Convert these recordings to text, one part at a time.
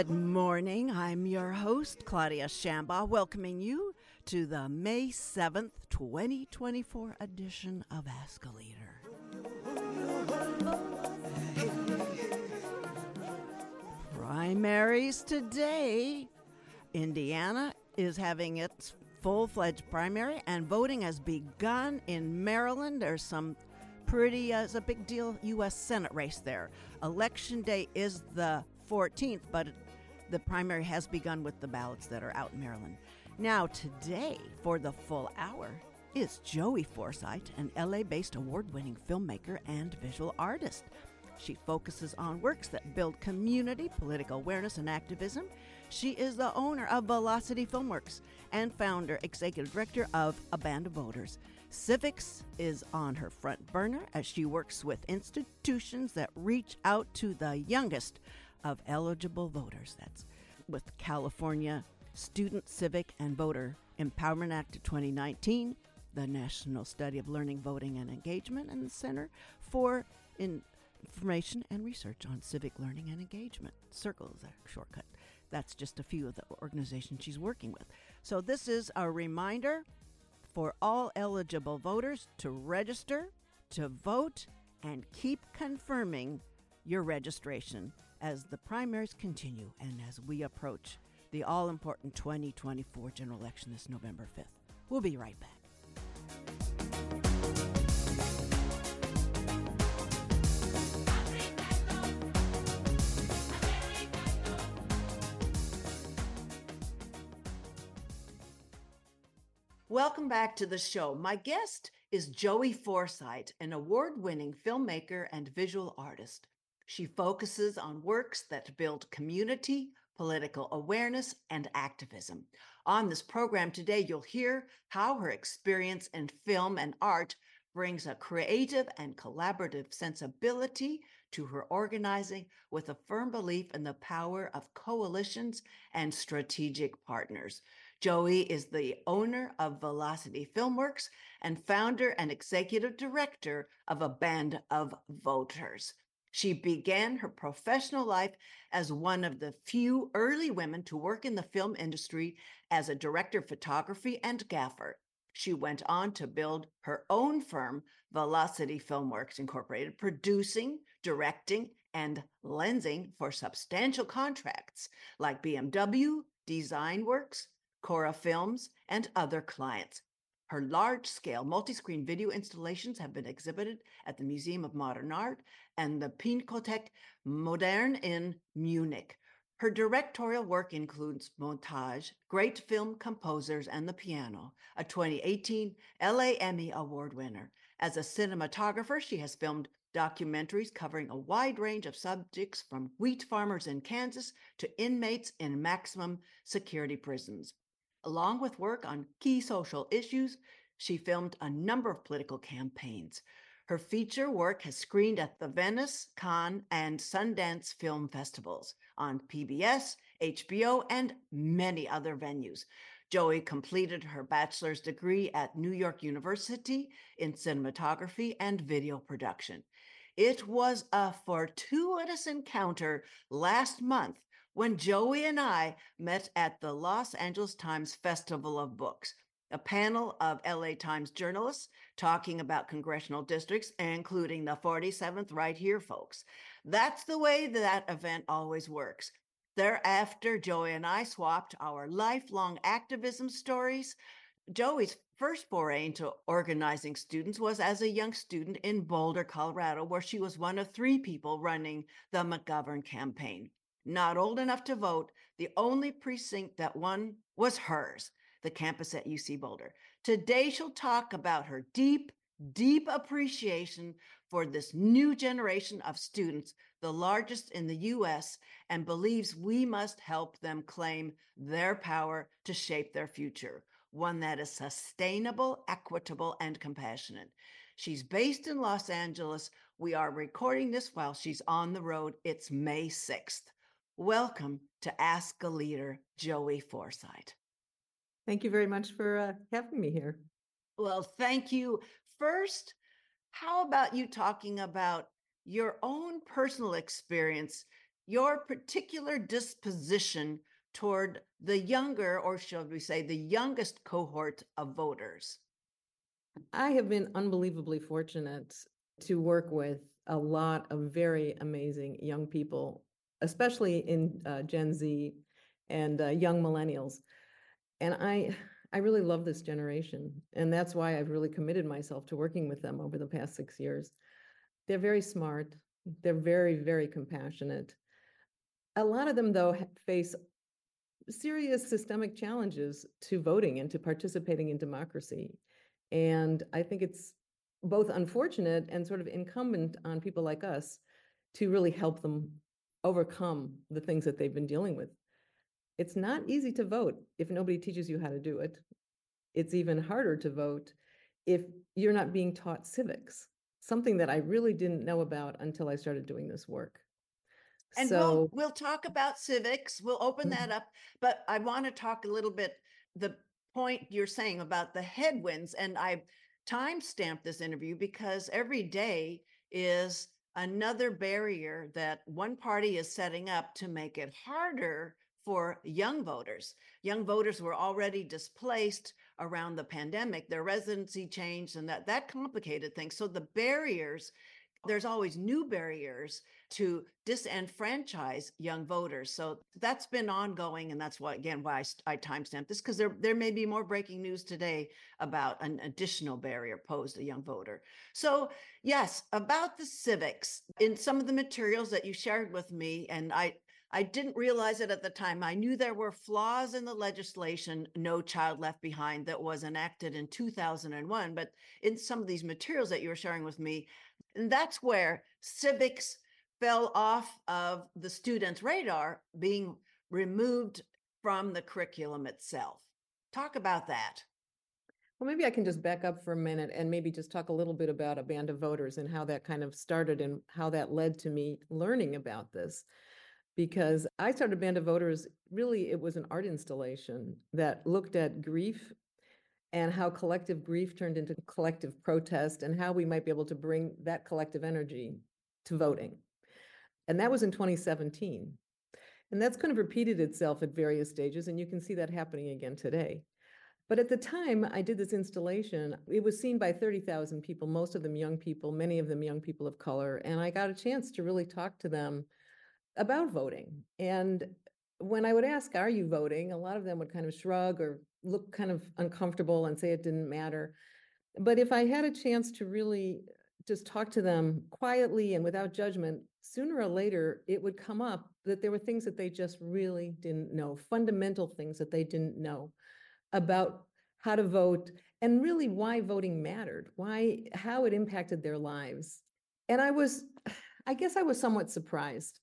morning. I'm your host, Claudia Shambaugh, welcoming you to the May 7th, 2024 edition of Ask a Leader. Primaries today. Indiana is having its full-fledged primary, and voting has begun in Maryland. There's some it's a big deal U.S. Senate race there. Election day is the 14th, but the primary has begun with the ballots that are out in Maryland. Now, today, for the full hour, is Joey Forsythe, an LA-based award-winning filmmaker and visual artist. She focuses on works that build community, political awareness, and activism. She is the owner of Velocity Filmworks and founder, executive director of A Band of Voters. Civics is on her front burner as she works with institutions that reach out to the youngest of eligible voters. That's with California Student Civic and Voter Empowerment Act of 2019, the National Study of Learning, Voting, and Engagement, and the Center for Information and Research on Civic Learning and Engagement. CIRCLE is a shortcut. That's just a few of the organizations she's working with. So this is a reminder for all eligible voters to register, to vote, and keep confirming your registration as the primaries continue and as we approach the all-important 2024 general election this November 5th. We'll be right back. Welcome back to the show. My guest is Joey Forsythe, an award-winning filmmaker and visual artist. She focuses on works that build community, political awareness, and activism. On this program today, you'll hear how her experience in film and art brings a creative and collaborative sensibility to her organizing with a firm belief in the power of coalitions and strategic partners. Joey is the owner of Velocity Filmworks and founder and executive director of A Band of Voters. She began her professional life as one of the few early women to work in the film industry as a director of photography and gaffer. She went on to build her own firm, Velocity Filmworks Incorporated, producing, directing, and lensing for substantial contracts like BMW, Design Works, Cora Films, and other clients. Her large-scale multi-screen video installations have been exhibited at the Museum of Modern Art and the Pinakothek Moderne in Munich. Her directorial work includes Montage, Great Film Composers, and the Piano, a 2018 LA Emmy Award winner. As a cinematographer, she has filmed documentaries covering a wide range of subjects from wheat farmers in Kansas to inmates in maximum security prisons. Along with work on key social issues, she filmed a number of political campaigns. Her feature work has screened at the Venice, Cannes, and Sundance film festivals, on PBS, HBO, and many other venues. Joey completed her bachelor's degree at New York University in cinematography and video production. It was a fortuitous encounter last month when Joey and I met at the Los Angeles Times Festival of Books, a panel of LA Times journalists talking about congressional districts, including the 47th right here, folks. That's the way that event always works. Thereafter, Joey and I swapped our lifelong activism stories. Joey's first foray into organizing students was as a young student in Boulder, Colorado, where she was one of 3 people running the McGovern campaign. Not old enough to vote, the only precinct that won was hers, the campus at UC Boulder. Today, she'll talk about her deep appreciation for this new generation of students, the largest in the U.S., and believes we must help them claim their power to shape their future, one that is sustainable, equitable, and compassionate. She's based in Los Angeles. We are recording this while she's on the road. It's May 6th. Welcome to Ask a Leader, Joey Forsythe. Thank you very much for having me here. Well, thank you. First, how about you talking about your own personal experience? your particular disposition toward the younger, or should we say, the youngest cohort of voters? I have been unbelievably fortunate to work with a lot of very amazing young people, especially in Gen Z and young millennials. And I really love this generation. And that's why I've really committed myself to working with them over the past 6 years. They're very smart. They're very, very compassionate. A lot of them, though, face serious systemic challenges to voting and to participating in democracy. And I think it's both unfortunate and sort of incumbent on people like us to really help them overcome the things that they've been dealing with. It's not easy to vote if nobody teaches you how to do it. It's even harder to vote if you're not being taught civics, something that I really didn't know about until I started doing this work. And we'll So, we'll talk about civics. We'll open that up, but I want to talk a little bit the point you're saying about the headwinds. And I time-stamped this interview because every day is another barrier that one party is setting up to make it harder for young voters. Young voters were already displaced around the pandemic. Their residency changed, and that complicated things. So the barriers, there's always new barriers to disenfranchise young voters. So that's been ongoing. And that's why, again, why I timestamped this, because there may be more breaking news today about an additional barrier posed to a young voter. So yes, about the civics, in some of the materials that you shared with me, and I didn't realize it at the time. I knew there were flaws in the legislation, No Child Left Behind, that was enacted in 2001. But in some of these materials that you were sharing with me, and that's where civics fell off of the students' radar, being removed from the curriculum itself. Talk about that. well, maybe I can just back up for a minute and maybe just talk a little bit about A Band of Voters and how that kind of started and how that led to me learning about this. Because I started A Band of Voters, really, it was an art installation that looked at grief and how collective grief turned into collective protest and how we might be able to bring that collective energy to voting. And that was in 2017. And that's kind of repeated itself at various stages, and you can see that happening again today. But at the time I did this installation, it was seen by 30,000 people, most of them young people, many of them young people of color. And I got a chance to really talk to them about voting. And when I would ask, are you voting? A lot of them would kind of shrug or look kind of uncomfortable and say it didn't matter. But if I had a chance to really just talk to them quietly and without judgment, sooner or later, it would come up that there were things that they just really didn't know, fundamental things that they didn't know about how to vote and really why voting mattered, how it impacted their lives. And I guess I was somewhat surprised,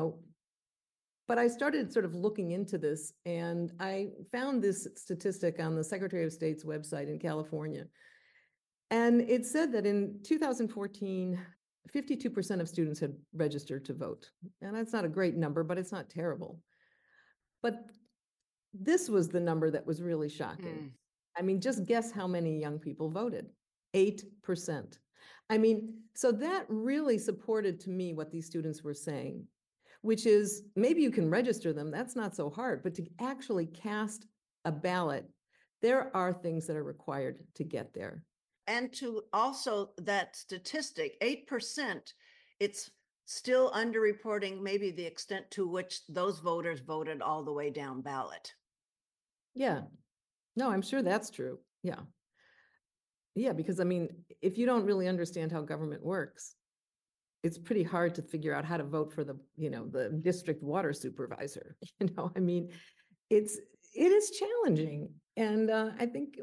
but I started sort of looking into this, and I found this statistic on the Secretary of State's website in California. And it said that in 2014, 52% of students had registered to vote. And that's not a great number, but it's not terrible. But this was the number that was really shocking. I mean, just guess how many young people voted? 8%. I mean, so that really supported to me what these students were saying, which is maybe you can register them, that's not so hard, but to actually cast a ballot, there are things that are required to get there. And to also that statistic, 8%, it's still underreporting maybe the extent to which those voters voted all the way down ballot. Yeah. No, I'm sure that's true. Yeah. Yeah, because I mean, if you don't really understand how government works, it's pretty hard to figure out how to vote for the district water supervisor. I mean, it is challenging. And I think,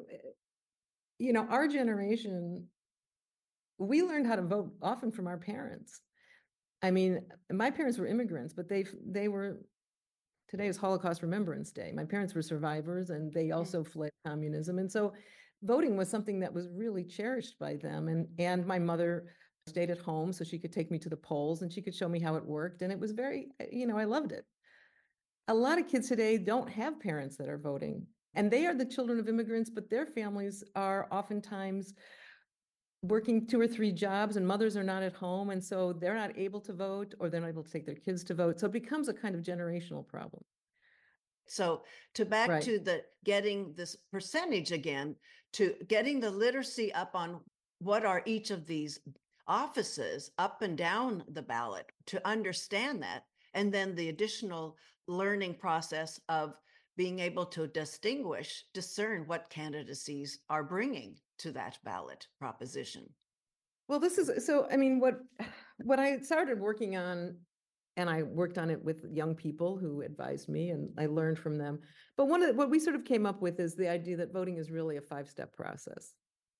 our generation, we learned how to vote often from our parents. I mean, my parents were immigrants, but they were, today is Holocaust Remembrance Day. My parents were survivors and they also fled communism. And so voting was something that was really cherished by them. And my mother stayed at home so she could take me to the polls and she could show me how it worked. And it was very, I loved it. A lot of kids today don't have parents that are voting, and they are the children of immigrants, but their families are oftentimes working 2 or 3 jobs and mothers are not at home. And so they're not able to vote or they're not able to take their kids to vote. So it becomes a kind of generational problem. So to back Right. to the getting this percentage again, to getting the literacy up on what are each of these offices up and down the ballot to understand that. And then the additional learning process of being able to discern what candidacies are bringing to that ballot proposition. Well, this is so, I mean, what I started working on, and I worked on it with young people who advised me and I learned from them. But what we sort of came up with is the idea that voting is really a 5-step process.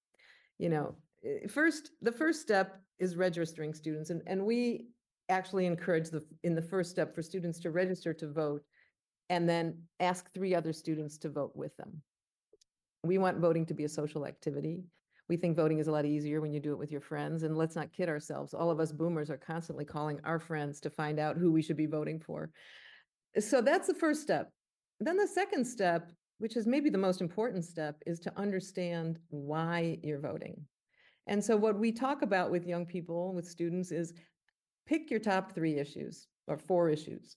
The first step is registering students, and we actually encourage in the first step for students to register to vote and then ask 3 other students to vote with them. We want voting to be a social activity. We think voting is a lot easier when you do it with your friends. And let's not kid ourselves. All of us boomers are constantly calling our friends to find out who we should be voting for. So that's the first step. Then the second step, which is maybe the most important step, is to understand why you're voting. And so what we talk about with young people, with students, is pick your top 3 issues or 4 issues.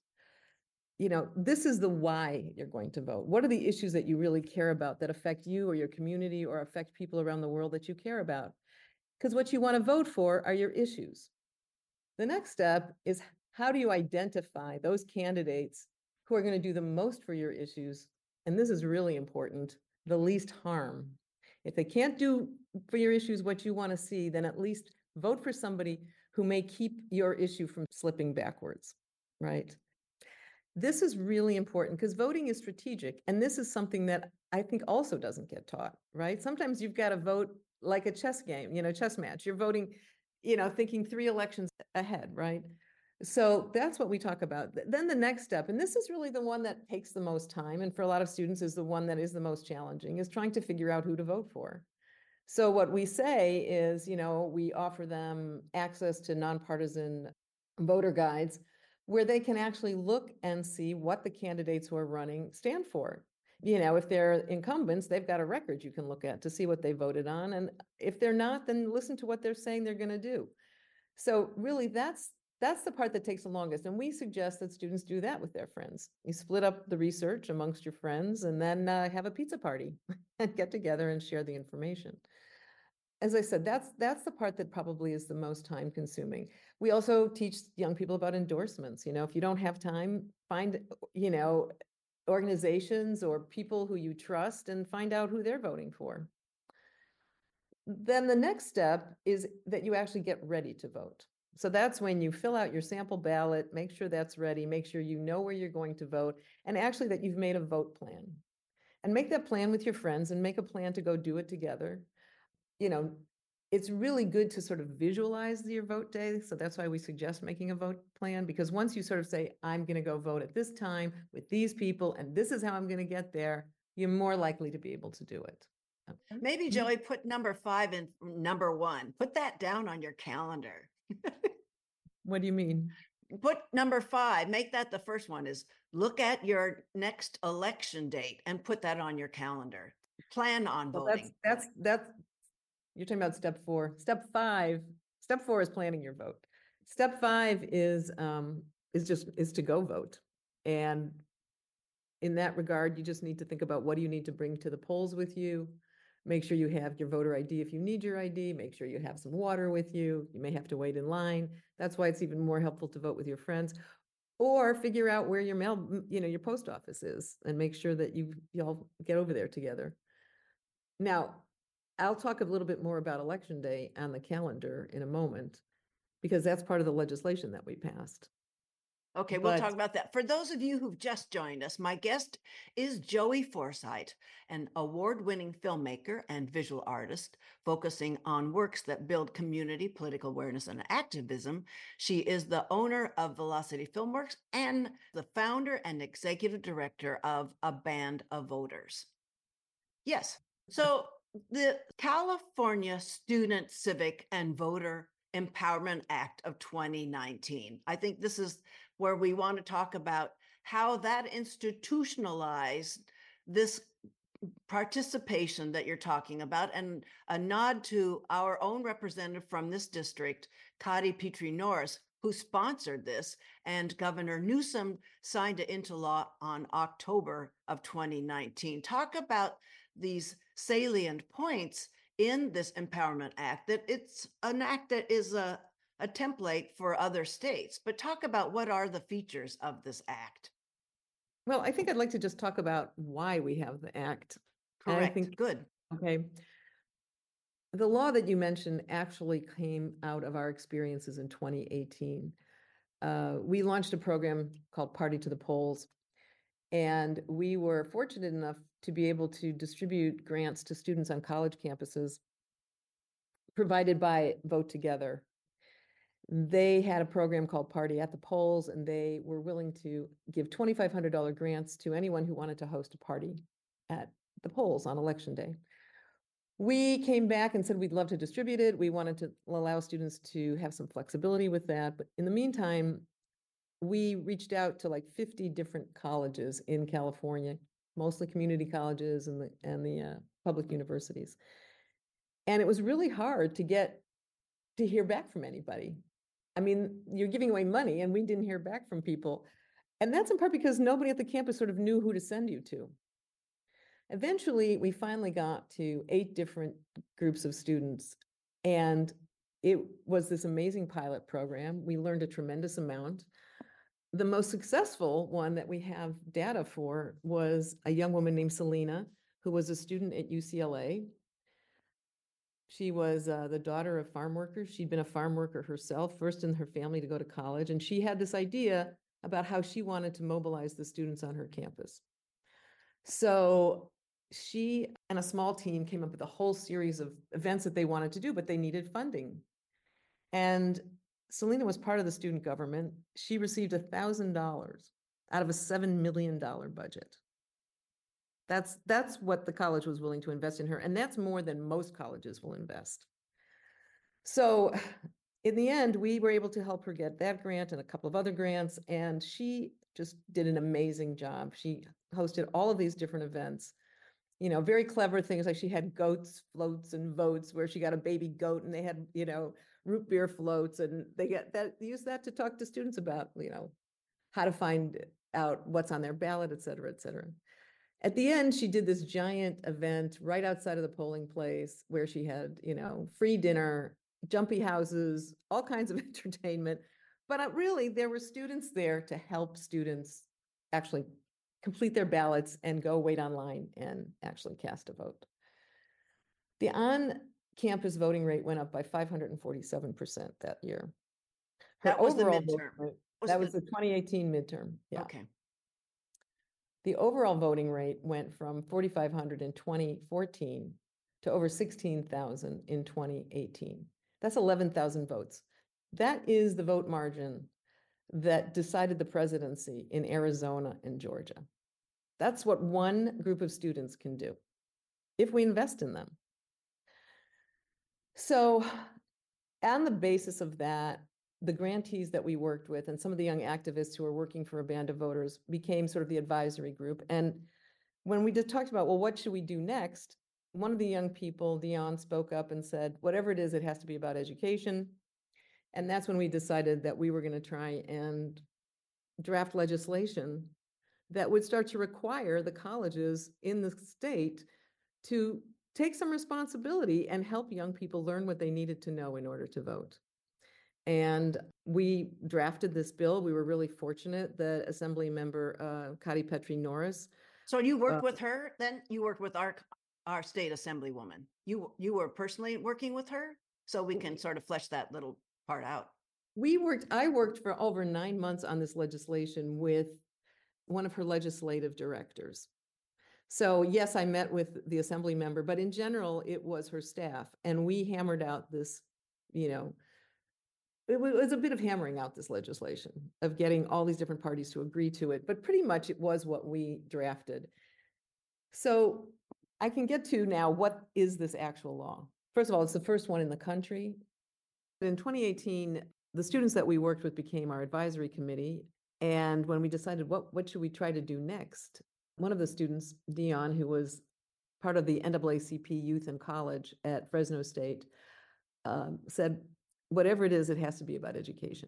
This is the why you're going to vote. What are the issues that you really care about that affect you or your community or affect people around the world that you care about? Because what you want to vote for are your issues. The next step is, how do you identify those candidates who are going to do the most for your issues? And this is really important, the least harm. If they can't do for your issues what you want to see, then at least vote for somebody who may keep your issue from slipping backwards, right? This is really important because voting is strategic. And this is something that I think also doesn't get taught, right? Sometimes you've got to vote like a chess game, chess match. You're voting, thinking 3 elections ahead, right? So that's what we talk about. Then the next step, and this is really the one that takes the most time, and for a lot of students is the one that is the most challenging, is trying to figure out who to vote for. So what we say is, we offer them access to nonpartisan voter guides where they can actually look and see what the candidates who are running stand for. If they're incumbents, they've got a record you can look at to see what they voted on. And if they're not, then listen to what they're saying they're going to do. So really, that's the part that takes the longest. And we suggest that students do that with their friends. You split up the research amongst your friends and then have a pizza party and get together and share the information. As I said, that's the part that probably is the most time consuming. We also teach young people about endorsements. If you don't have time, find, organizations or people who you trust and find out who they're voting for. Then the next step is that you actually get ready to vote. So that's when you fill out your sample ballot, make sure that's ready, make sure you know where you're going to vote, and actually that you've made a vote plan. And make that plan with your friends and make a plan to go do it together. It's really good to sort of visualize your vote day. So that's why we suggest making a vote plan, because once you sort of say, I'm going to go vote at this time with these people, and this is how I'm going to get there, you're more likely to be able to do it. Okay. Maybe, Joey, put number 5 and number 1. Put that down on your calendar. What do you mean? Put number 5, make that the first one, is look at your next election date and put that on your calendar. Plan on Well, voting. that's you're talking about step 4. Step 4 is planning your vote. Step 5 is to go vote. And in that regard, you just need to think about, what do you need to bring to the polls with you? Make sure you have your voter ID if you need your ID. Make sure you have some water with you. You may have to wait in line. That's why it's even more helpful to vote with your friends. Or figure out where your your post office is and make sure that you all get over there together. Now, I'll talk a little bit more about Election Day on the calendar in a moment, because that's part of the legislation that we passed. Okay, we'll talk about that. For those of you who've just joined us, my guest is Joey Forsythe, an award-winning filmmaker and visual artist focusing on works that build community, political awareness, and activism. She is the owner of Velocity Filmworks and the founder and executive director of A Band of Voters. Yes. So the California Student Civic and Voter Empowerment Act of 2019. I think this is where we want to talk about how that institutionalized this participation that you're talking about, and a nod to our own representative from this district, Kari Petrie Norris, who sponsored this, and Governor Newsom signed it into law on October of 2019. Talk about these salient points in this Empowerment Act, that it's an act that is a template for other states. But talk about what are the features of this act. Well, I think I'd like to just talk about why we have the act. And I Correct. think, Good. okay, the law that you mentioned actually came out of our experiences in 2018. We launched a program called Party to the Polls, and we were fortunate enough to be able to distribute grants to students on college campuses provided by Vote Together. They had a program called Party at the Polls, and they were willing to give $2,500 grants to anyone who wanted to host a party at the polls on election day. We came back and said we'd love to distribute it. We wanted to allow students to have some flexibility with that. But in the meantime, we reached out to like 50 different colleges in California, mostly community colleges and the public universities. And it was really hard to get to hear back from anybody. I mean, you're giving away money, and we didn't hear back from people. And that's in part because nobody at the campus sort of knew who to send you to. Eventually, we finally got to 8 different groups of students, and it was this amazing pilot program. We learned a tremendous amount. The most successful one that we have data for was a young woman named Selena, who was a student at UCLA. She was the daughter of farm workers. She'd been a farm worker herself, first in her family to go to college. And she had this idea about how she wanted to mobilize the students on her campus. So she and a small team came up with a whole series of events that they wanted to do, but they needed funding. And Selena was part of the student government. She received $1,000 out of a $7 million budget. That's what the college was willing to invest in her, and that's more than most colleges will invest. So in the end, we were able to help her get that grant and a couple of other grants, and she just did an amazing job. She hosted all of these different events, very clever things, like she had goats, floats, and votes, where she got a baby goat, and they had, root beer floats, and they used that to talk to students about, how to find out what's on their ballot, et cetera, et cetera. At the end, she did this giant event right outside of the polling place where she had, free dinner, jumpy houses, all kinds of entertainment. But really, there were students there to help students actually complete their ballots and go wait online and actually cast a vote. The on-campus voting rate went up by 547% that year. That was the midterm. That was the 2018 midterm. Yeah. Okay. The overall voting rate went from 4,500 in 2014 to over 16,000 in 2018. That's 11,000 votes. That is the vote margin that decided the presidency in Arizona and Georgia. That's what one group of students can do if we invest in them. So on the basis of that, the grantees that we worked with and some of the young activists who are working for A Band of Voters became sort of the advisory group. And when we just talked about, well, what should we do next? One of the young people, Dion, spoke up and said, whatever it is, it has to be about education. And that's when we decided that we were going to try and draft legislation that would start to require the colleges in the state to take some responsibility and help young people learn what they needed to know in order to vote. And we drafted this bill. We were really fortunate that Assembly Member Kari Petrie Norris. So you worked with her then? You worked with our state assemblywoman. You were personally working with her? So we can sort of flesh that little part out. I worked for over 9 months on this legislation with one of her legislative directors. So yes, I met with the assembly member, but in general, it was her staff. And we hammered out this, it was a bit of hammering out this legislation, of getting all these different parties to agree to it, but pretty much it was what we drafted. So I can get to now, what is this actual law? First of all, it's the first one in the country. In 2018, the students that we worked with became our advisory committee. And when we decided what should we try to do next, one of the students, Dion, who was part of the NAACP Youth and College at Fresno State, said, whatever it is, it has to be about education.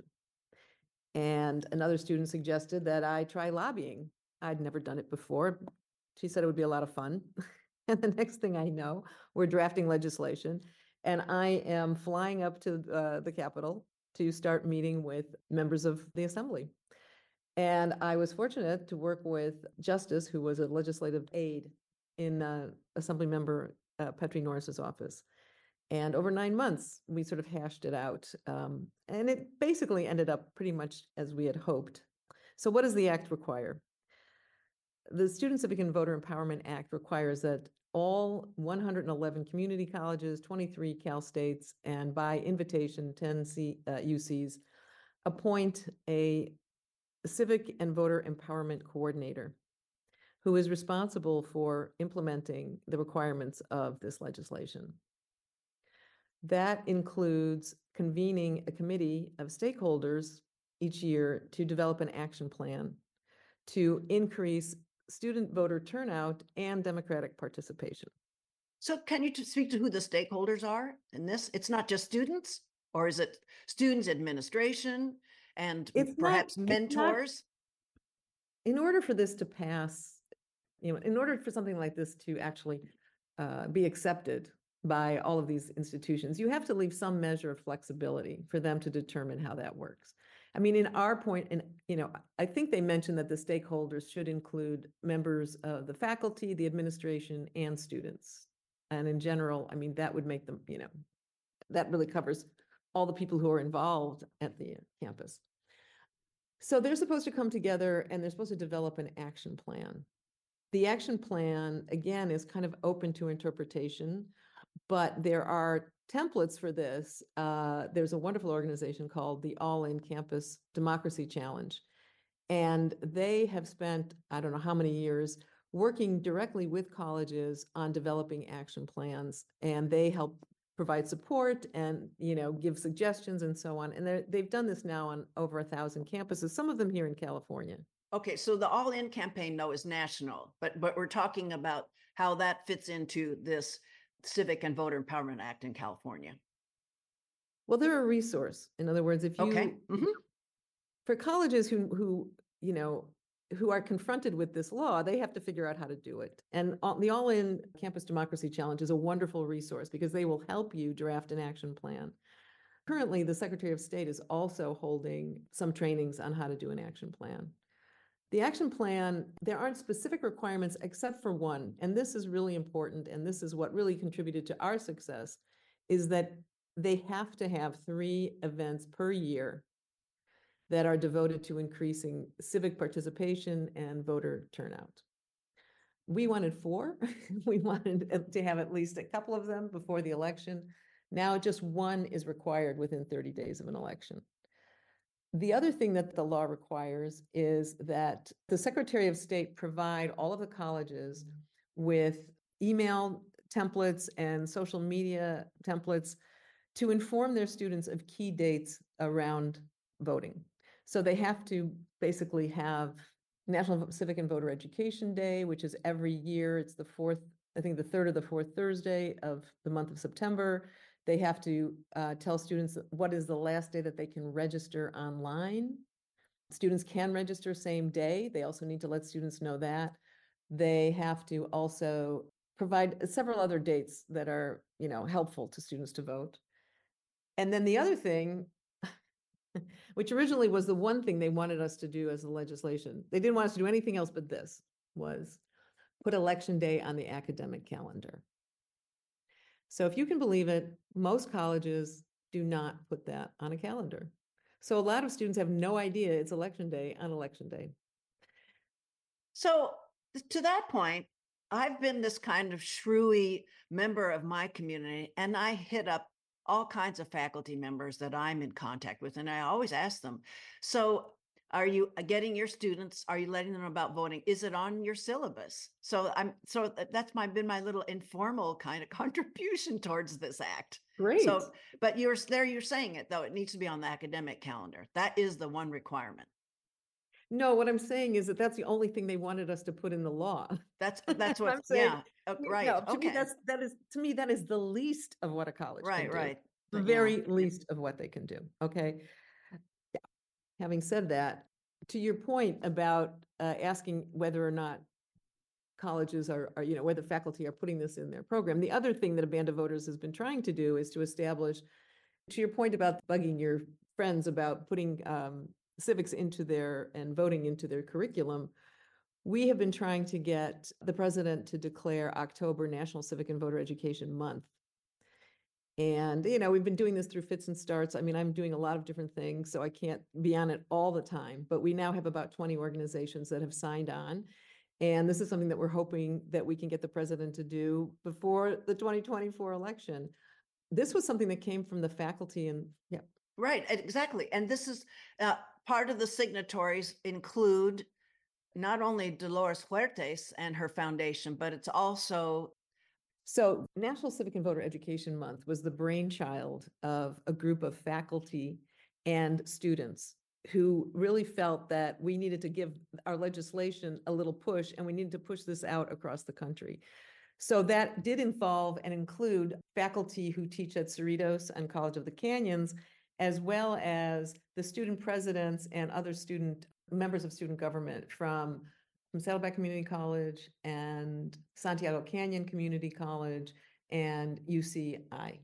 And another student suggested that I try lobbying. I'd never done it before. She said it would be a lot of fun. And the next thing I know, we're drafting legislation, and I am flying up to the Capitol to start meeting with members of the Assembly. And I was fortunate to work with Justice, who was a legislative aide in Assembly Member Petri Norris's office. And over 9 months, we sort of hashed it out. And it basically ended up pretty much as we had hoped. So what does the act require? The Student Civic and Voter Empowerment Act requires that all 111 community colleges, 23 Cal States, and by invitation, 10 UCs, appoint a civic and voter empowerment coordinator who is responsible for implementing the requirements of this legislation. That includes convening a committee of stakeholders each year to develop an action plan to increase student voter turnout and democratic participation. So can you speak to who the stakeholders are in this? It's not just students, or is it students, administration, and perhaps mentors? In order for this to pass, in order for something like this to actually be accepted by all of these institutions, you have to leave some measure of flexibility for them to determine how that works. I mean, in our point, and I think they mentioned that the stakeholders should include members of the faculty, the administration, and students. And in general, I mean, that would make them, that really covers all the people who are involved at the campus. So they're supposed to come together and they're supposed to develop an action plan. The action plan, again, is kind of open to interpretation, but there are templates for this. There's a wonderful organization called the All In Campus Democracy Challenge. And they have spent, I don't know how many years, working directly with colleges on developing action plans. And they help provide support and, give suggestions and so on. And they've done this now on over 1,000 campuses, some of them here in California. Okay, so the All In campaign, though, is national, but we're talking about how that fits into this Civic and Voter Empowerment Act in California. Well, they're a resource. In other words, if you, okay. For colleges who are confronted with this law, they have to figure out how to do it. And the All In Campus Democracy Challenge is a wonderful resource because they will help you draft an action plan. Currently, the Secretary of State is also holding some trainings on how to do an action plan. The action plan, there aren't specific requirements except for one, and this is really important, and this is what really contributed to our success, is that they have to have 3 events per year that are devoted to increasing civic participation and voter turnout. We wanted 4. We wanted to have at least a couple of them before the election. Now just 1 is required within 30 days of an election. The other thing that the law requires is that the Secretary of State provide all of the colleges with email templates and social media templates to inform their students of key dates around voting. So they have to basically have National Civic and Voter Education Day, which is every year. It's the 4th, I think the 3rd or the 4th Thursday of the month of September. They have to tell students what is the last day that they can register online. Students can register same day. They also need to let students know that. They have to also provide several other dates that are, helpful to students to vote. And then the other thing, which originally was the one thing they wanted us to do as a legislation, they didn't want us to do anything else but this, was put Election Day on the academic calendar. So if you can believe it, most colleges do not put that on a calendar. So a lot of students have no idea it's Election Day on Election Day. So to that point, I've been this kind of shrewy member of my community, and I hit up all kinds of faculty members that I'm in contact with, and I always ask them, so are you getting your students, are you letting them know about voting? Is it on your syllabus? So that's been my little informal kind of contribution towards this act. Great. So, but you're saying it though, it needs to be on the academic calendar. That is the one requirement. No, what I'm saying is that that's the only thing they wanted us to put in the law. That's what, I'm saying, yeah, right. no, to me, Okay. to me, that is the least of what a college can Right, do. right. The Yeah. very least of what they can do. Okay. Having said that, to your point about asking whether or not colleges are, whether faculty are putting this in their program, the other thing that a band of voters has been trying to do is to establish, to your point about bugging your friends about putting civics into their and voting into their curriculum, we have been trying to get the president to declare October National Civic and Voter Education Month. And, we've been doing this through fits and starts. I mean, I'm doing a lot of different things, so I can't be on it all the time, but we now have about 20 organizations that have signed on. And this is something that we're hoping that we can get the president to do before the 2024 election. This was something that came from the faculty and, yeah. Right, exactly. And this is part of the signatories include not only Dolores Huertes and her foundation, but it's also. So National Civic and Voter Education Month was the brainchild of a group of faculty and students who really felt that we needed to give our legislation a little push and we needed to push this out across the country. So that did involve and include faculty who teach at Cerritos and College of the Canyons, as well as the student presidents and other student members of student government from Saddleback Community College and Santiago Canyon Community College and UCI.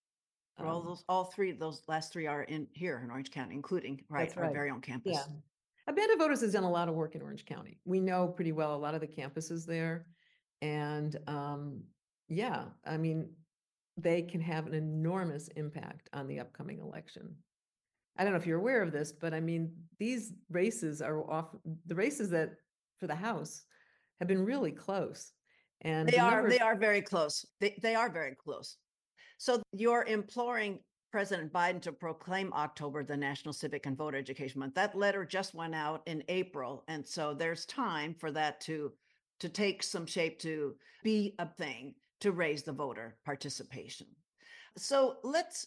All three of those last three are in here in Orange County, including, right, That's our right. very own Yeah. campus. A Band of Voters has done a lot of work in Orange County. We know pretty well a lot of the campuses there. And yeah, I mean, they can have an enormous impact on the upcoming election. I don't know if you're aware of this, but I mean, these races are often the races that for the House have been really close. And They the are number they are very close. They are very close. So you're imploring President Biden to proclaim October the National Civic and Voter Education Month. That letter just went out in April, and so there's time for that to take some shape, to be a thing, to raise the voter participation. So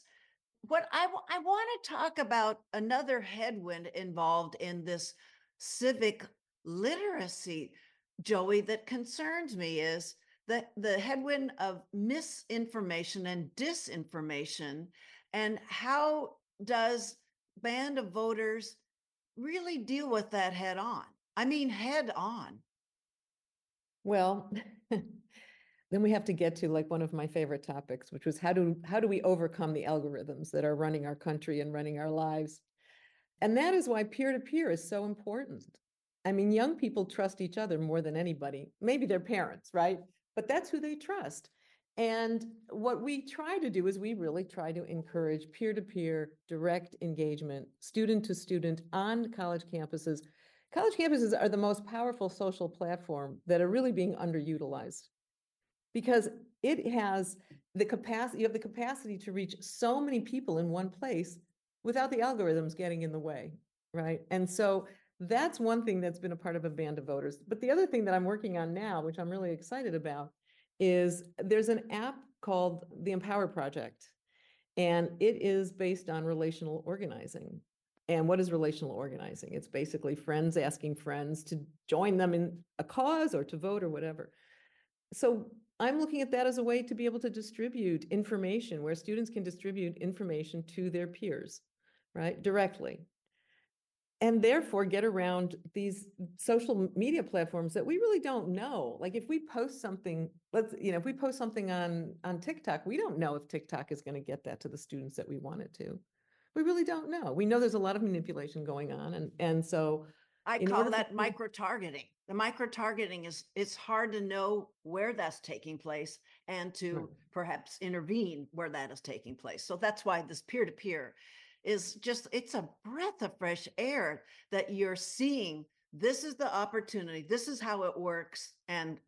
I want to talk about another headwind involved in this civic literacy, Joey, that concerns me is that the headwind of misinformation and disinformation. And how does Band of Voters really deal with that head on? I mean, head on. Well, then we have to get to like one of my favorite topics, which was how do we overcome the algorithms that are running our country and running our lives? And that is why peer-to-peer is so important. I mean, young people trust each other more than anybody, maybe their parents, right? But that's who they trust. And what we try to do is we really try to encourage peer-to-peer direct engagement, student to student on college campuses. College campuses are the most powerful social platform that are really being underutilized because it has the capacity, you have the capacity to reach so many people in one place without the algorithms getting in the way, right? And so that's one thing that's been a part of a Band of Voters. But the other thing that I'm working on now, which I'm really excited about, is there's an app called the Empower Project, and it is based on relational organizing. And what is relational organizing? It's basically friends asking friends to join them in a cause or to vote or whatever. So I'm looking at that as a way to be able to distribute information where students can distribute information to their peers, right, directly. And therefore get around these social media platforms that we really don't know. Like if we post something, if we post something on TikTok, we don't know if TikTok is going to get that to the students that we want it to. We really don't know. We know there's a lot of manipulation going on. And so I in call order that for micro-targeting. The micro-targeting is, it's hard to know where that's taking place and to right. perhaps intervene where that is taking place. So that's why this peer-to-peer is just, it's a breath of fresh air that you're seeing. This is the opportunity. This is how it works, and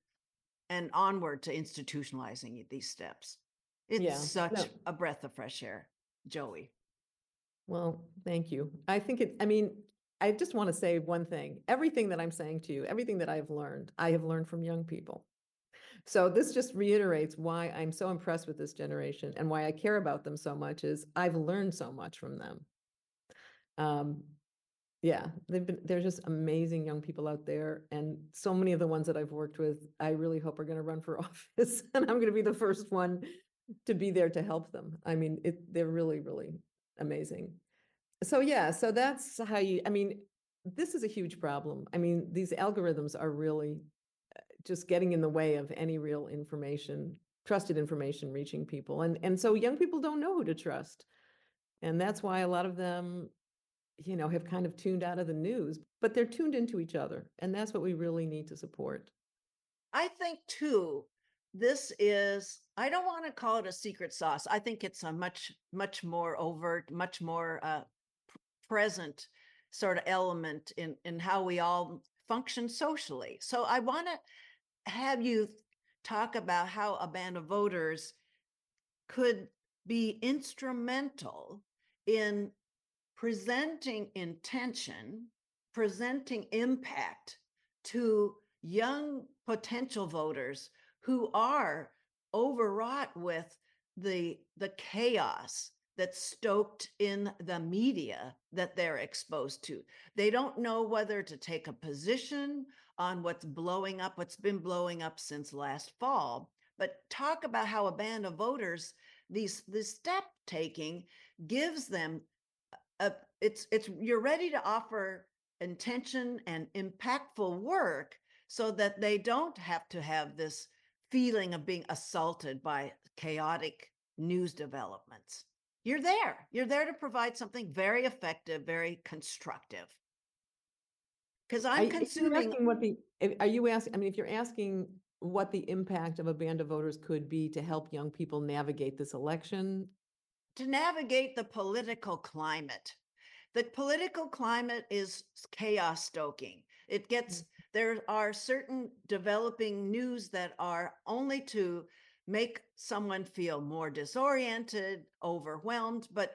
onward to institutionalizing these steps. It's Yeah. such No. a breath of fresh air, Joey. Well, thank you. I mean, I just want to say one thing. Everything that I'm saying to you, everything that I have learned from young people. So this just reiterates why I'm so impressed with this generation and why I care about them so much is I've learned so much from them. Um, Yeah, they're just amazing young people out there. And so many of the ones that I've worked with, I really hope are going to run for office. And I'm going to be the first one to be there to help them. I mean, they're really, really amazing. So yeah, so that's how I mean, this is a huge problem. I mean, these algorithms are really just getting in the way of any real information, trusted information reaching people. And so young people don't know who to trust. And that's why a lot of them, have kind of tuned out of the news, but they're tuned into each other. And that's what we really need to support. I think too, this is, I don't want to call it a secret sauce. I think it's a much more overt, much more present sort of element in how we all function socially. So I want to have you talk about how a band of voters could be instrumental in presenting intention, presenting impact to young potential voters who are overwrought with the chaos that's stoked in the media that they're exposed to. They don't know whether to take a position on what's blowing up, what's been blowing up since last fall. But talk about how a band of voters, this step taking gives them it's you're ready to offer intention and impactful work so that they don't have to have this feeling of being assaulted by chaotic news developments. You're there to provide something very effective, very constructive, because I'm If you're consuming. asking are you asking, I mean, if you're asking what the impact of a band of voters could be to help young people navigate this election. To navigate the political climate. The political climate is chaos stoking. There are certain developing news that are only to make someone feel more disoriented, overwhelmed. But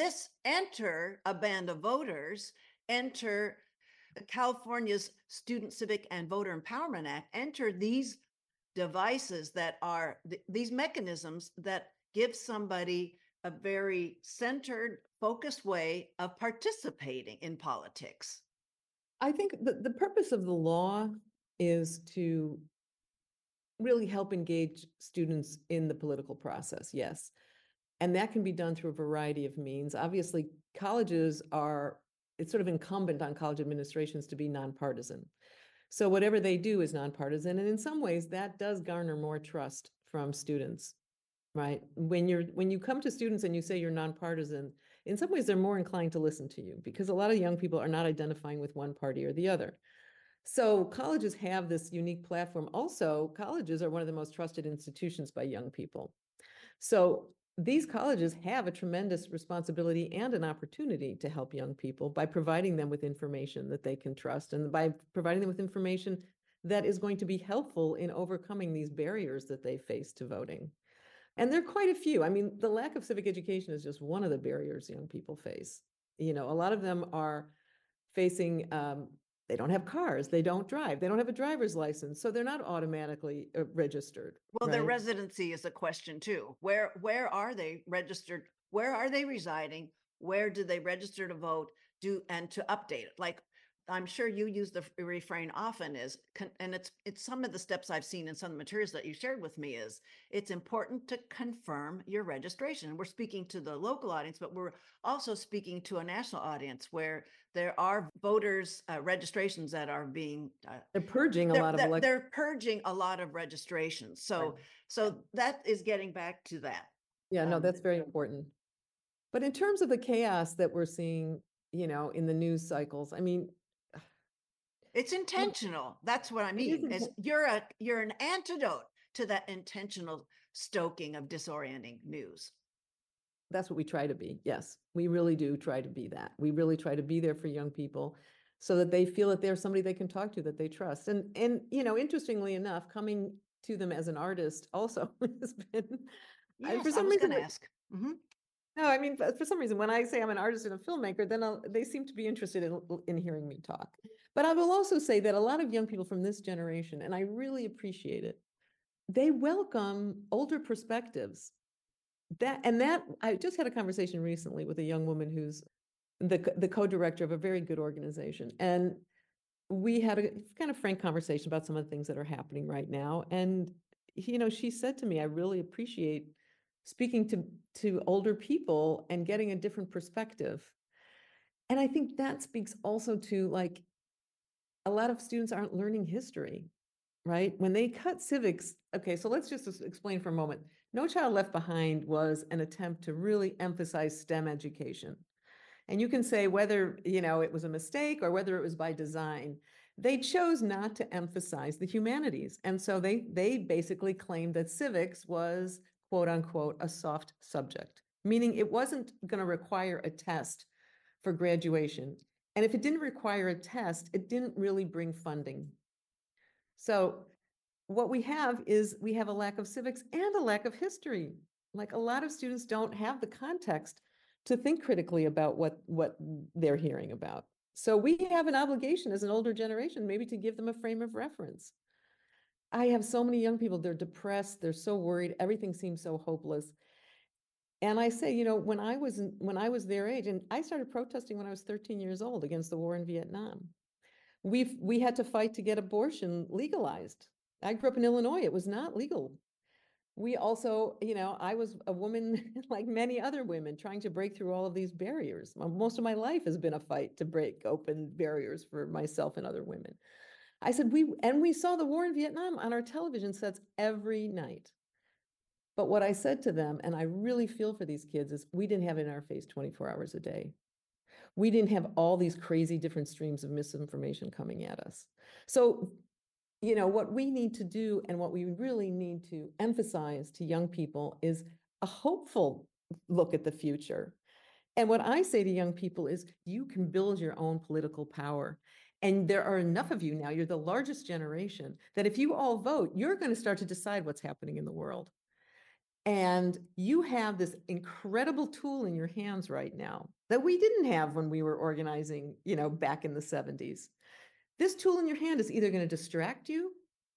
enter a band of voters, enter California's Student Civic and Voter Empowerment Act, enter these devices that are these mechanisms that give somebody a very centered, focused way of participating in politics. I think the purpose of the law is to really help engage students in the political process, yes. And that can be done through a variety of means. Obviously, it's sort of incumbent on college administrations to be nonpartisan. So whatever they do is nonpartisan. And in some ways, that does garner more trust from students, right? When you come to students and you say you're nonpartisan, in some ways, they're more inclined to listen to you because a lot of young people are not identifying with one party or the other. So colleges have this unique platform. Also, colleges are one of the most trusted institutions by young people. So these colleges have a tremendous responsibility and an opportunity to help young people by providing them with information that they can trust and by providing them with information that is going to be helpful in overcoming these barriers that they face to voting. And there are quite a few. I mean, the lack of civic education is just one of the barriers young people face. A lot of them are facing, they don't have cars, they don't drive, they don't have a driver's license, so they're not automatically registered, Well, their right? residency is a question too. Where are they registered? Where are they residing? Where do they register to vote? And to update it? Like, I'm sure you use the refrain often is, and it's some of the steps I've seen in some of the materials that you shared with me is it's important to confirm your registration. We're speaking to the local audience, but we're also speaking to a national audience where there are voters registrations that are being They're purging a lot of elections. they're purging a lot of registrations. So that is getting back to that. Yeah, no, that's very important. But in terms of the chaos that we're seeing, in the news cycles, I mean, It's intentional. That's what I it mean. Is you're an antidote to that intentional stoking of disorienting news. that's what we try to be. Yes, we really do try to be that. We really try to be there for young people so that they feel that there's somebody they can talk to that they trust. And interestingly enough, coming to them as an artist also has been for Yes, I some was going reason. to ask. Mm-hmm. No, I mean, for some reason, when I say I'm an artist and a filmmaker, then they seem to be interested in hearing me talk. But I will also say that a lot of young people from this generation, and I really appreciate it, they welcome older perspectives. I just had a conversation recently with a young woman who's the co-director of a very good organization. And we had a kind of frank conversation about some of the things that are happening right now. And, she said to me, I really appreciate speaking to older people and getting a different perspective. And I think that speaks also to like a lot of students aren't learning history, right? When they cut civics, okay, so let's just explain for a moment. No Child Left Behind was an attempt to really emphasize STEM education. And you can say whether, it was a mistake or whether it was by design. They chose not to emphasize the humanities. And so they basically claimed that civics was, quote unquote, a soft subject, meaning it wasn't going to require a test for graduation. And if it didn't require a test, it didn't really bring funding. So what we have is we have a lack of civics and a lack of history. Like a lot of students don't have the context to think critically about what they're hearing about. So we have an obligation as an older generation, maybe to give them a frame of reference. I have so many young people, they're depressed, they're so worried, everything seems so hopeless. And I say, when I was their age, and I started protesting when I was 13 years old against the war in Vietnam. We had to fight to get abortion legalized. I grew up in Illinois, it was not legal. We also, I was a woman like many other women trying to break through all of these barriers. Most of my life has been a fight to break open barriers for myself and other women. I said, we saw the war in Vietnam on our television sets every night. But what I said to them, and I really feel for these kids, is we didn't have it in our face 24 hours a day. We didn't have all these crazy different streams of misinformation coming at us. So, what we need to do and what we really need to emphasize to young people is a hopeful look at the future. And what I say to young people is you can build your own political power. And there are enough of you now, you're the largest generation, that if you all vote, you're going to start to decide what's happening in the world. And you have this incredible tool in your hands right now that we didn't have when we were organizing, back in the 70s. This tool in your hand is either going to distract you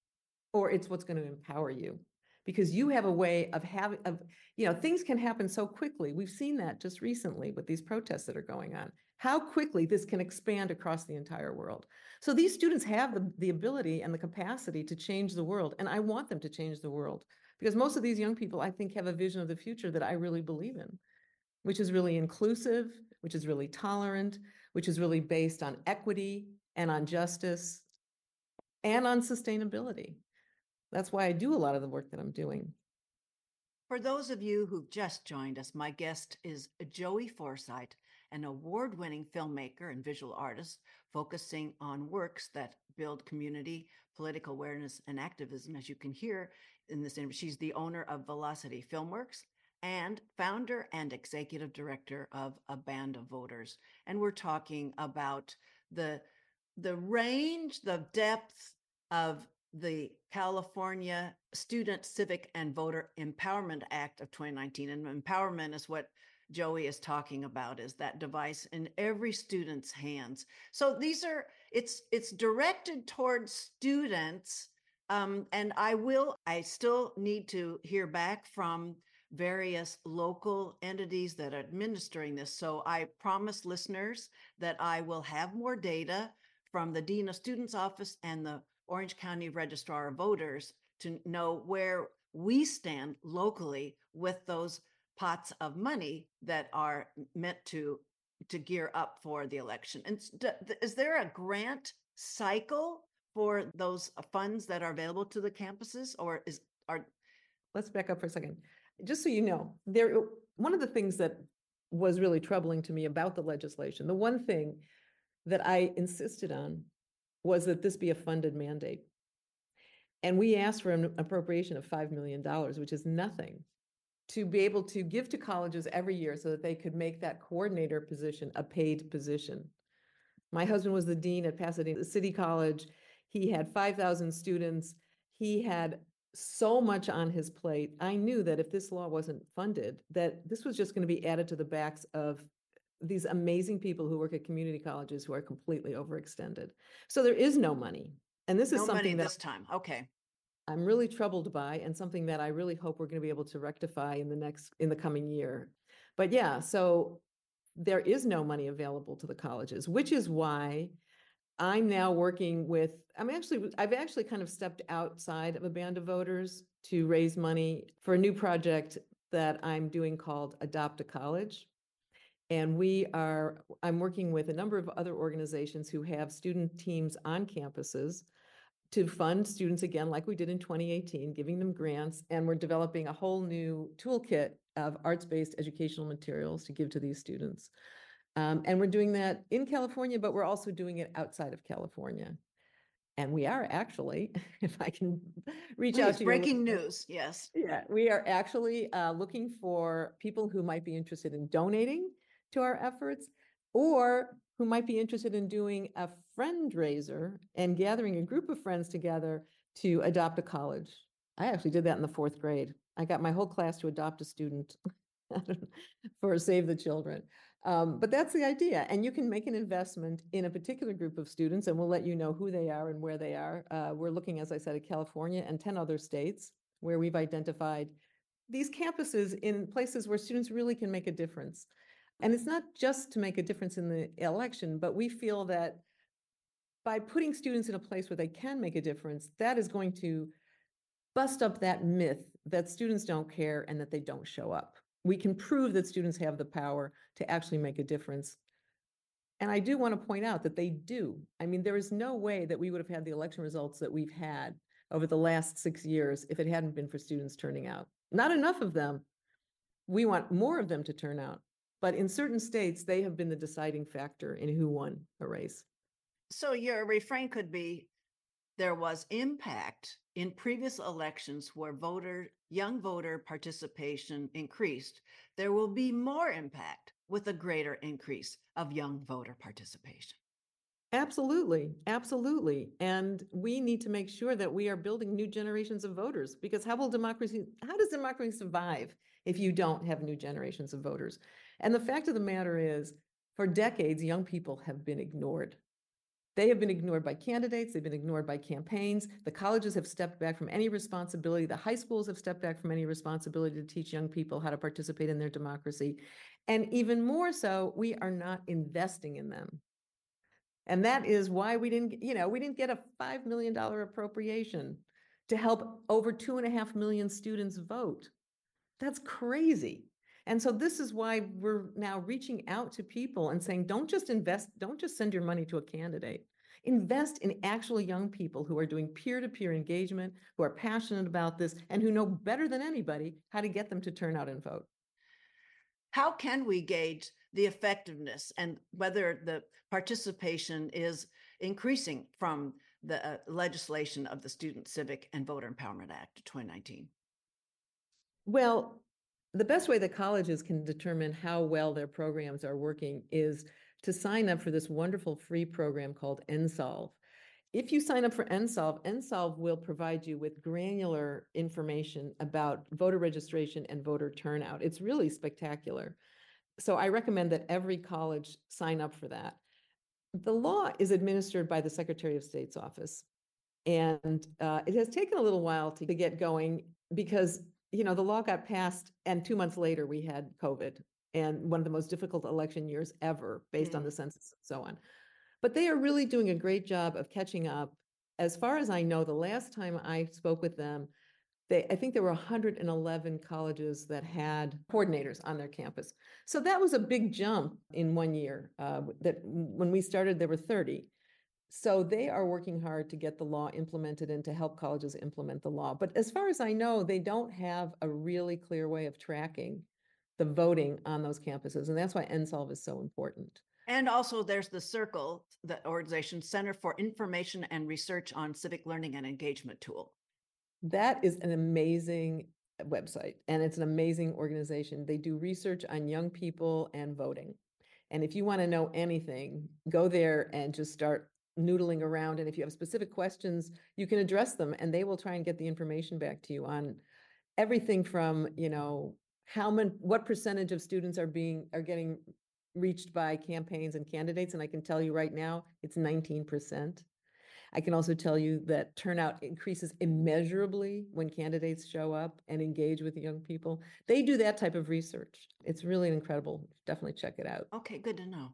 or it's what's going to empower you, because you have a way of having, things can happen so quickly. We've seen that just recently with these protests that are going on, how quickly this can expand across the entire world. So these students have the ability and the capacity to change the world. And I want them to change the world, because most of these young people, I think, have a vision of the future that I really believe in, which is really inclusive, which is really tolerant, which is really based on equity and on justice and on sustainability. That's why I do a lot of the work that I'm doing. For those of you who've just joined us, my guest is Joey Forsythe, an award-winning filmmaker and visual artist focusing on works that build community, political awareness, and activism. As you can hear in this interview, she's the owner of Velocity Filmworks and founder and executive director of A Band of Voters. And we're talking about the range, the depth of the California Student Civic and Voter Empowerment Act of 2019. And empowerment is what Joey is talking about, is that device in every student's hands. So it's directed towards students. And I still need to hear back from various local entities that are administering this. So I promise listeners that I will have more data from the Dean of Students Office and the Orange County Registrar of Voters to know where we stand locally with those pots of money that are meant to gear up for the election. And is there a grant cycle for those funds that are available to the campuses, or are Let's back up for a second. Just so you know, one of the things that was really troubling to me about the legislation, the one thing that I insisted on was that this be a funded mandate. And we asked for an appropriation of $5 million, which is nothing, to be able to give to colleges every year so that they could make that coordinator position a paid position. My husband was the dean at Pasadena City College. He had 5,000 students. He had so much on his plate. I knew that if this law wasn't funded, that this was just going to be added to the backs of these amazing people who work at community colleges who are completely overextended. So there is no money. And this is no money something that this time? Okay. I'm really troubled by, and something that I really hope we're going to be able to rectify in the coming year. But yeah, so there is no money available to the colleges, which is why I'm now working with, I've actually kind of stepped outside of a band of voters to raise money for a new project that I'm doing called Adopt a College. And I'm working with a number of other organizations who have student teams on campuses to fund students again, like we did in 2018, giving them grants. And we're developing a whole new toolkit of arts-based educational materials to give to these students. And we're doing that in California, but we're also doing it outside of California. And we are actually, if I can reach out Please, to your breaking listeners, news. Yes. yeah, we are actually looking for people who might be interested in donating to our efforts, or who might be interested in doing a fundraiser and gathering a group of friends together to adopt a college. I actually did that in the 4th grade. I got my whole class to adopt a student for Save the Children. But that's the idea. And you can make an investment in a particular group of students, and we'll let you know who they are and where they are. We're looking, as I said, at California and 10 other states where we've identified these campuses in places where students really can make a difference. And it's not just to make a difference in the election, but we feel that by putting students in a place where they can make a difference, that is going to bust up that myth that students don't care and that they don't show up. We can prove that students have the power to actually make a difference. And I do want to point out that they do. I mean, there is no way that we would have had the election results that we've had over the last 6 years if it hadn't been for students turning out. Not enough of them. We want more of them to turn out. But in certain states, they have been the deciding factor in who won a race. So your refrain could be, there was impact in previous elections where young voter participation increased. There will be more impact with a greater increase of young voter participation. Absolutely, absolutely. And we need to make sure that we are building new generations of voters, because how does democracy survive if you don't have new generations of voters? And the fact of the matter is, for decades, young people have been ignored. They have been ignored by candidates. They've been ignored by campaigns. The colleges have stepped back from any responsibility. The high schools have stepped back from any responsibility to teach young people how to participate in their democracy. And even more so, we are not investing in them. And that is why we didn't get a $5 million appropriation to help over 2.5 million students vote. That's crazy. And so this is why we're now reaching out to people and saying, don't just send your money to a candidate. Invest in actual young people who are doing peer-to-peer engagement, who are passionate about this, and who know better than anybody how to get them to turn out and vote. How can we gauge the effectiveness and whether the participation is increasing from the legislation of the Student Civic and Voter Empowerment Act of 2019? Well, the best way that colleges can determine how well their programs are working is to sign up for this wonderful free program called NSolve. If you sign up for NSolve, NSolve will provide you with granular information about voter registration and voter turnout. It's really spectacular. So I recommend that every college sign up for that. The law is administered by the Secretary of State's office. And it has taken a little while to get going because, the law got passed and 2 months later we had COVID and one of the most difficult election years ever based on the census and so on. But they are really doing a great job of catching up. As far as I know, the last time I spoke with them, I think there were 111 colleges that had coordinators on their campus. So that was a big jump in 1 year. That when we started, there were 30. So they are working hard to get the law implemented and to help colleges implement the law. But as far as I know, they don't have a really clear way of tracking the voting on those campuses. And that's why NSolve is so important. And also there's the Circle, the organization Center for Information and Research on Civic Learning and Engagement tool. That is an amazing website, and it's an amazing organization. They do research on young people and voting. And if you want to know anything, go there and just start noodling around. And if you have specific questions, you can address them and they will try and get the information back to you on everything from, what percentage of students are getting reached by campaigns and candidates. And I can tell you right now, it's 19%. I can also tell you that turnout increases immeasurably when candidates show up and engage with young people. They do that type of research. It's really incredible. Definitely check it out. Okay, good to know.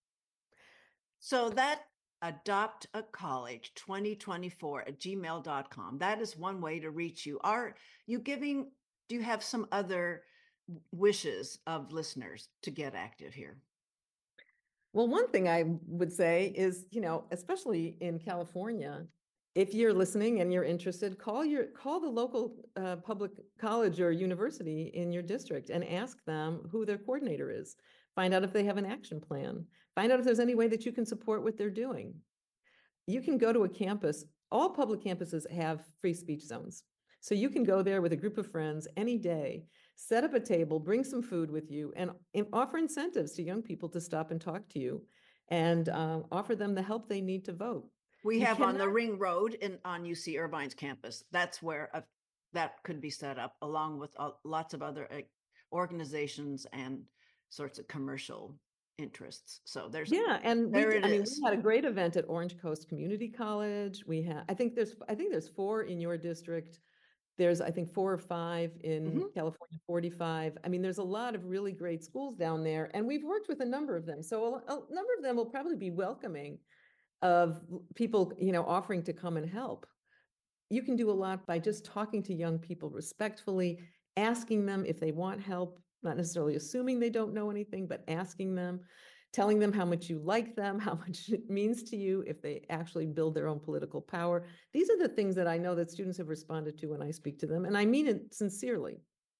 So that adopt a college 2024 at gmail.com. That is one way to reach you. Are you giving, do you have some other wishes of listeners to get active here? Well, one thing I would say is, especially in California, if you're listening and you're interested, call the local public college or university in your district and ask them who their coordinator is. Find out if they have an action plan. Find out if there's any way that you can support what they're doing. You can go to a campus. All public campuses have free speech zones. So you can go there with a group of friends any day, set up a table, bring some food with you, and offer incentives to young people to stop and talk to you and offer them the help they need to vote. We You have on cannot, the Ring Road on UC Irvine's campus. That's where that could be set up along with lots of other organizations and sorts of commercial interests. So yeah, and there it we is. had a great event at Orange Coast Community College. I think there's 4 in your district. There's, I think, 4 or 5 in California, 45. I mean, there's a lot of really great schools down there, and we've worked with a number of them. So a number of them will probably be welcoming of people, offering to come and help. You can do a lot by just talking to young people respectfully, asking them if they want help, not necessarily assuming they don't know anything, but asking them, telling them how much you like them, how much it means to you if they actually build their own political power. These are the things that I know that students have responded to when I speak to them, and I mean it sincerely.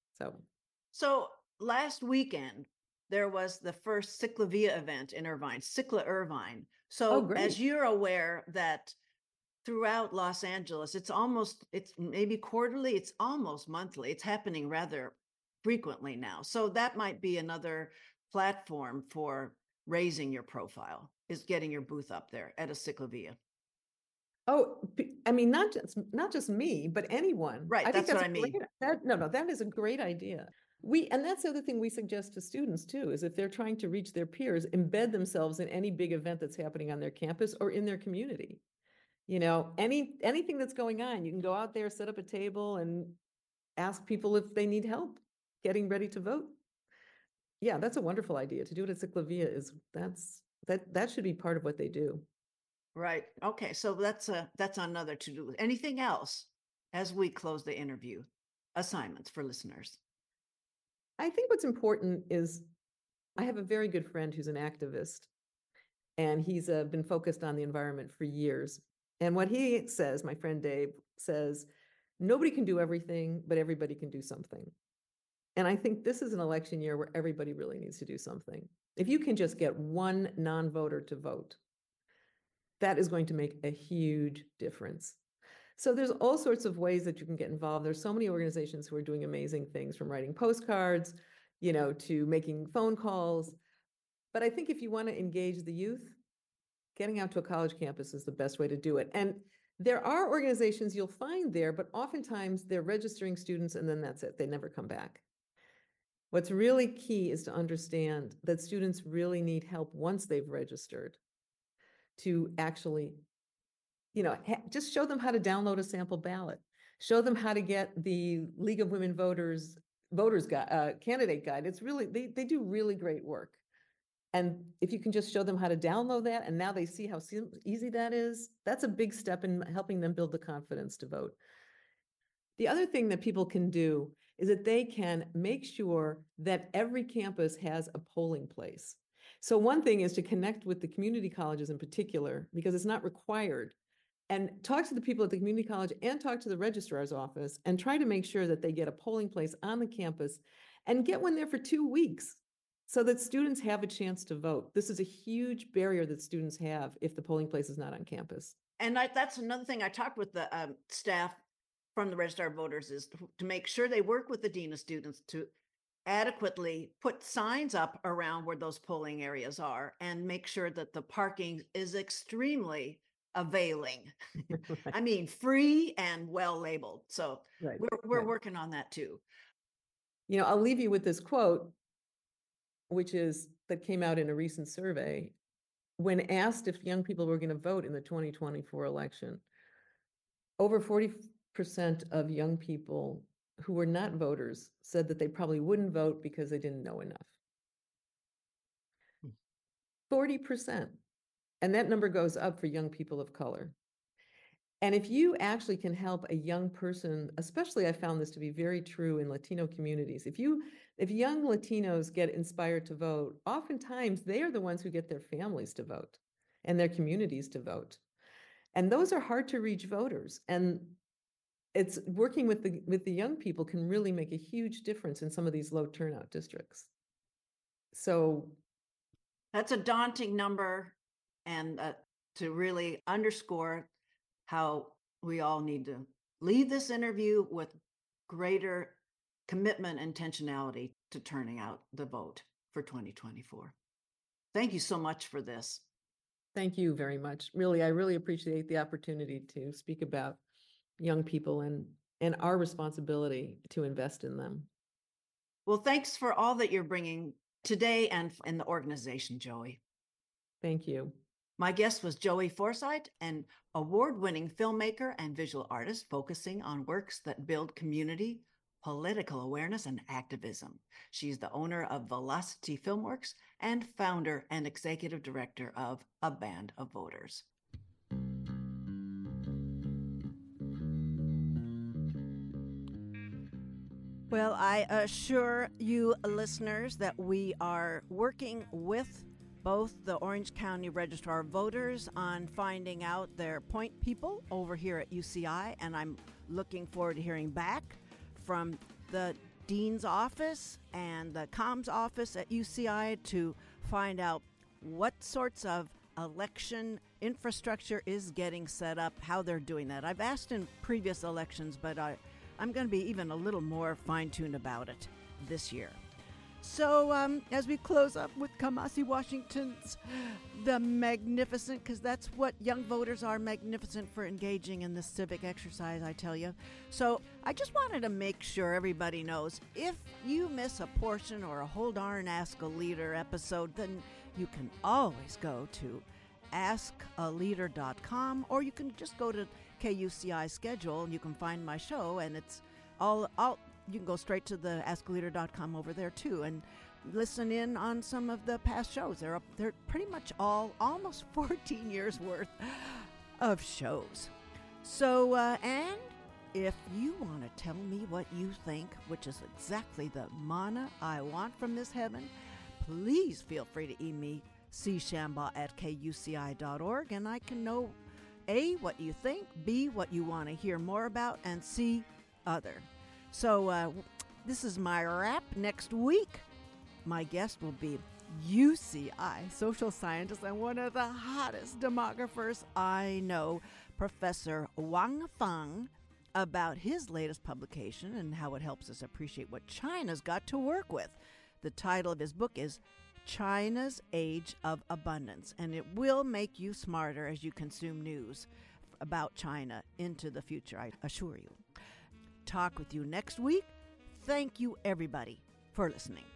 So last weekend, there was the first Ciclavia event in Irvine, Cicla Irvine. So as you're aware that throughout Los Angeles, it's maybe quarterly, it's almost monthly. It's happening rather frequently now. So that might be another platform for raising your profile, is getting your booth up there at a Ciclavia. Oh, I mean, not just me, but anyone. Right, I think that's what a I mean. that is a great idea. And that's the other thing we suggest to students too, is if they're trying to reach their peers, embed themselves in any big event that's happening on their campus or in their community. Anything that's going on, you can go out there, set up a table and ask people if they need help getting ready to vote. Yeah, that's a wonderful idea. To do it at Ciclavia that should be part of what they do. Right. Okay. So that's another to-do list. Anything else as we close the interview? Assignments for listeners. I think what's important is I have a very good friend who's an activist, and he's been focused on the environment for years. And what he says, my friend Dave says, nobody can do everything, but everybody can do something. And I think this is an election year where everybody really needs to do something. If you can just get one non-voter to vote, that is going to make a huge difference. So there's all sorts of ways that you can get involved. There's so many organizations who are doing amazing things, from writing postcards, to making phone calls. But I think if you want to engage the youth, getting out to a college campus is the best way to do it. And there are organizations you'll find there, but oftentimes they're registering students and then that's it. They never come back. What's really key is to understand that students really need help once they've registered to actually, just show them how to download a sample ballot. Show them how to get the League of Women Voters candidate guide. It's really, they do really great work. And if you can just show them how to download that, and now they see how easy that is, that's a big step in helping them build the confidence to vote. The other thing that people can do is that they can make sure that every campus has a polling place. So one thing is to connect with the community colleges in particular, because it's not required, and talk to the people at the community college and talk to the registrar's office and try to make sure that they get a polling place on the campus and get one there for 2 weeks so that students have a chance to vote. This is a huge barrier that students have if the polling place is not on campus. And that's another thing I talked with the staff from the Registrar of Voters, is to make sure they work with the Dean of Students to adequately put signs up around where those polling areas are and make sure that the parking is extremely availing. I mean, free and well labeled. So we're working on that too. I'll leave you with this quote, that came out in a recent survey. when asked if young people were going to vote in the 2024 election, over 40% of young people who were not voters said that they probably wouldn't vote because they didn't know enough. 40%. And that number goes up for young people of color. And if you actually can help a young person, especially I found this to be very true in Latino communities, if young Latinos get inspired to vote, oftentimes they are the ones who get their families to vote and their communities to vote. And those are hard to reach voters. And it's working with the young people can really make a huge difference in some of these low turnout districts. So that's a daunting number, and to really underscore how we all need to leave this interview with greater commitment and intentionality to turning out the vote for 2024. Thank you so much for this. Thank you very much. Really, I really appreciate the opportunity to speak about young people and our responsibility to invest in them. Well, thanks for all that you're bringing today and in the organization, Joey. Thank you. My guest was Joey Forsythe, an award-winning filmmaker and visual artist focusing on works that build community, political awareness, and activism. She's the owner of Velocity Filmworks and founder and executive director of A Band of Voters. Well, I assure you listeners that we are working with both the Orange County Registrar of Voters on finding out their point people over here at UCI, and I'm looking forward to hearing back from the Dean's office and the Comms office at UCI to find out what sorts of election infrastructure is getting set up, how they're doing that. I've asked in previous elections, but I'm going to be even a little more fine-tuned about it this year. So as we close up with Kamasi Washington's The Magnificent, because that's what young voters are, magnificent for engaging in this civic exercise, I tell you. So I just wanted to make sure everybody knows, if you miss a portion or a Hold Darn Ask a Leader episode, then you can always go to askaleader.com, or you can just go to KUCI schedule and you can find my show, and it's all you can go straight to the askaleader.com over there too and listen in on some of the past shows. They're pretty much almost 14 years worth of shows. So and if you want to tell me what you think, which is exactly the mana I want from this heaven, please feel free to email me cshambaugh@kuci.org, and I can know A, what you think, B, what you want to hear more about, and C, other. So this is my wrap. Next week, my guest will be UCI social scientist and one of the hottest demographers I know, Professor Wang Feng, about his latest publication and how it helps us appreciate what China's got to work with. The title of his book is China's Age of Abundance, and it will make you smarter as you consume news about China into the future, I assure you. Talk with you next week. Thank you, everybody, for listening.